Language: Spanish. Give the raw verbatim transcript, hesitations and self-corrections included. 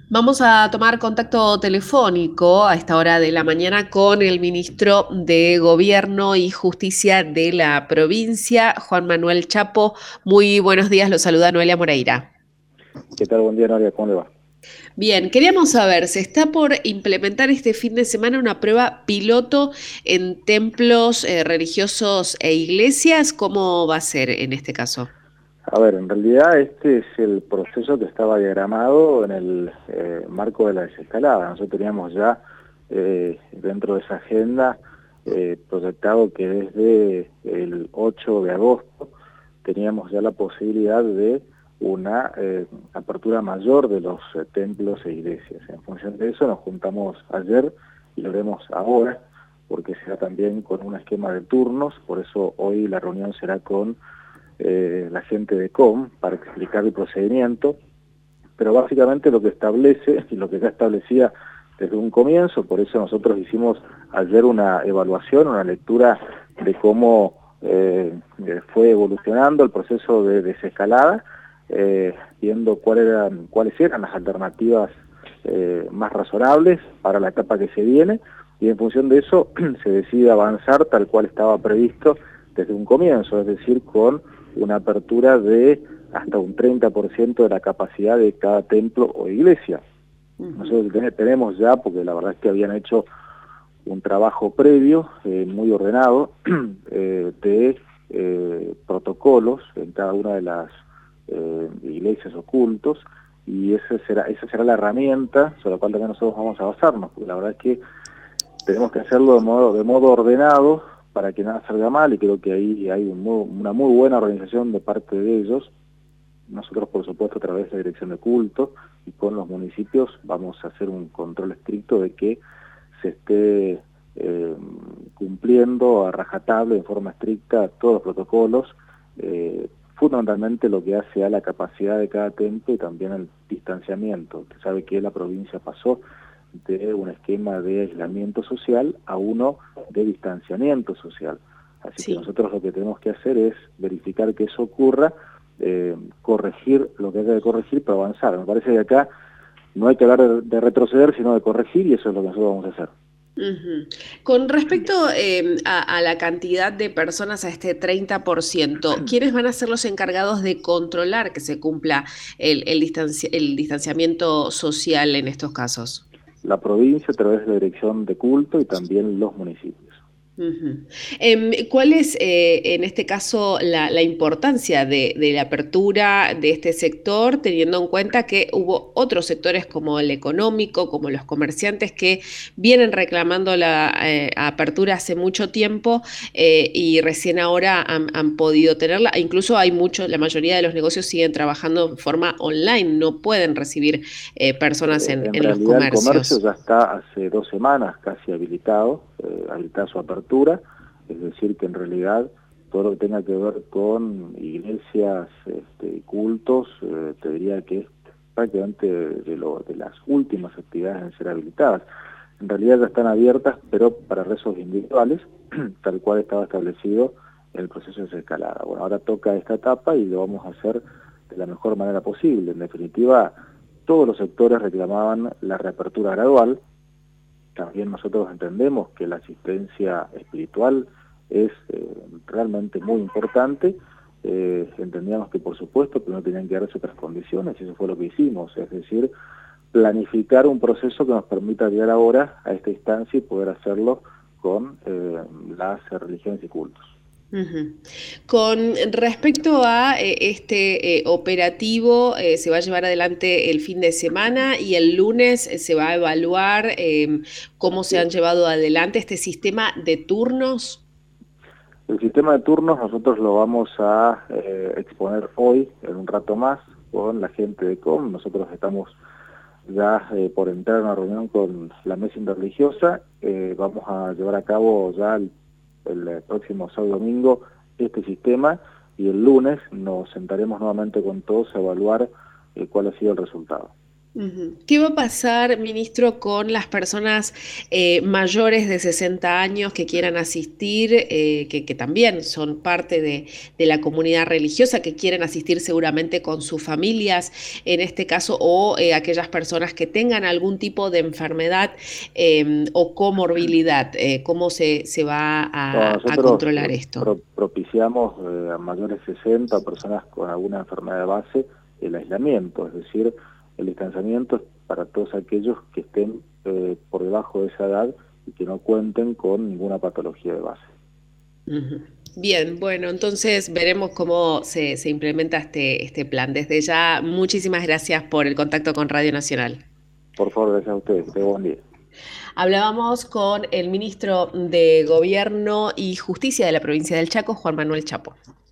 Vamos a tomar contacto telefónico a esta hora de la mañana con el ministro de Gobierno y Justicia de la provincia, Juan Manuel Chapo. Muy buenos días, lo saluda Noelia Moreira. ¿Qué tal? Buen día, Noria. ¿Cómo le va? Bien, queríamos saber, ¿se está por implementar este fin de semana una prueba piloto en templos eh, religiosos e iglesias? ¿Cómo va a ser en este caso? A ver, en realidad este es el proceso que estaba diagramado en el eh, marco de la desescalada. Nosotros teníamos ya eh, dentro de esa agenda eh, proyectado que desde el ocho de agosto teníamos ya la posibilidad de una eh, apertura mayor de los eh, templos e iglesias. En función de eso nos juntamos ayer y lo haremos ahora, porque será también con un esquema de turnos. Por eso hoy la reunión será con Eh, la gente de C O M para explicar el procedimiento, pero básicamente lo que establece y lo que ya establecía desde un comienzo. Por eso nosotros hicimos ayer una evaluación, una lectura de cómo eh, fue evolucionando el proceso de desescalada, eh, viendo cuál eran, cuáles eran las alternativas eh, más razonables para la etapa que se viene, y en función de eso se decide avanzar tal cual estaba previsto desde un comienzo, es decir, con una apertura de hasta un treinta por ciento de la capacidad de cada templo o iglesia. Uh-huh. Nosotros tenemos ya, porque la verdad es que habían hecho un trabajo previo, eh, muy ordenado, eh, de eh, protocolos en cada una de las eh, iglesias o cultos, y esa será, esa será la herramienta sobre la cual también nosotros vamos a basarnos, porque la verdad es que tenemos que hacerlo de modo, de modo ordenado, para que nada salga mal, y creo que ahí hay un muy, una muy buena organización de parte de ellos. Nosotros, por supuesto, a través de la dirección de culto y con los municipios vamos a hacer un control estricto de que se esté eh, cumpliendo a rajatabla, en forma estricta, todos los protocolos, eh, fundamentalmente lo que hace a la capacidad de cada templo y también el distanciamiento. Usted sabe que la provincia pasó de un esquema de aislamiento social a uno de distanciamiento social. Así Sí. que nosotros lo que tenemos que hacer es verificar que eso ocurra, eh, corregir lo que haya de corregir para avanzar. Me parece que acá no hay que hablar de, de retroceder, sino de corregir, y eso es lo que nosotros vamos a hacer. Uh-huh. Con respecto eh, a, a la cantidad de personas, a este treinta por ciento, ¿quiénes van a ser los encargados de controlar que se cumpla el, el, distanci- el distanciamiento social en estos casos? La provincia a través de la dirección de culto y también los municipios. Uh-huh. Eh, ¿Cuál es, eh, en este caso, la, la importancia de, de la apertura de este sector, teniendo en cuenta que hubo otros sectores como el económico, como los comerciantes, que vienen reclamando la eh, apertura hace mucho tiempo eh, y recién ahora han, han podido tenerla? Incluso hay muchos, la mayoría de los negocios siguen trabajando en forma online, no pueden recibir eh, personas Eh, en, en en los realidad el comercio comercios. ya está hace dos semanas casi habilitado, eh, habilitada su apertura, es decir que en realidad todo lo que tenga que ver con iglesias este, y cultos, eh, te diría que es prácticamente de, de, lo, de las últimas actividades en ser habilitadas. En realidad ya están abiertas, pero para rezos individuales, tal cual estaba establecido en el proceso de desescalada. Bueno, ahora toca esta etapa y lo vamos a hacer de la mejor manera posible. En definitiva, todos los sectores reclamaban la reapertura gradual. También nosotros entendemos que la asistencia espiritual es eh, realmente muy importante. Eh, entendíamos que por supuesto que no tenían que darse otras condiciones, y eso fue lo que hicimos, es decir, planificar un proceso que nos permita llegar ahora a esta instancia y poder hacerlo con eh, las religiones y cultos. Uh-huh. Con respecto a eh, este eh, operativo, eh, se va a llevar adelante el fin de semana y el lunes eh, se va a evaluar eh, cómo se han llevado adelante este sistema de turnos. El sistema de turnos nosotros lo vamos a eh, exponer hoy, en un rato más, con la gente de C O M. Nosotros estamos ya eh, por entrar en una reunión con la mesa interreligiosa. Eh, vamos a llevar a cabo ya el, el próximo sábado y domingo este sistema, y el lunes nos sentaremos nuevamente con todos a evaluar eh, cuál ha sido el resultado. Ujú. ¿Qué va a pasar, ministro, con las personas eh, mayores de sesenta años que quieran asistir, eh, que, que también son parte de, de la comunidad religiosa, que quieren asistir seguramente con sus familias, en este caso, o eh, aquellas personas que tengan algún tipo de enfermedad eh, o comorbilidad? Eh, ¿cómo se, se va No, a, a nosotros controlar eh, esto? pro- propiciamos eh, a mayores de sesenta, personas con alguna enfermedad de base, el aislamiento, es decir, el distanciamiento es para todos aquellos que estén eh, por debajo de esa edad y que no cuenten con ninguna patología de base. Ujú. Bien, bueno, entonces veremos cómo se, se implementa este, este plan. Desde ya, muchísimas gracias por el contacto con Radio Nacional. Por favor, gracias a ustedes, que tengan buen día. Hablábamos con el ministro de Gobierno y Justicia de la provincia del Chaco, Juan Manuel Chapo.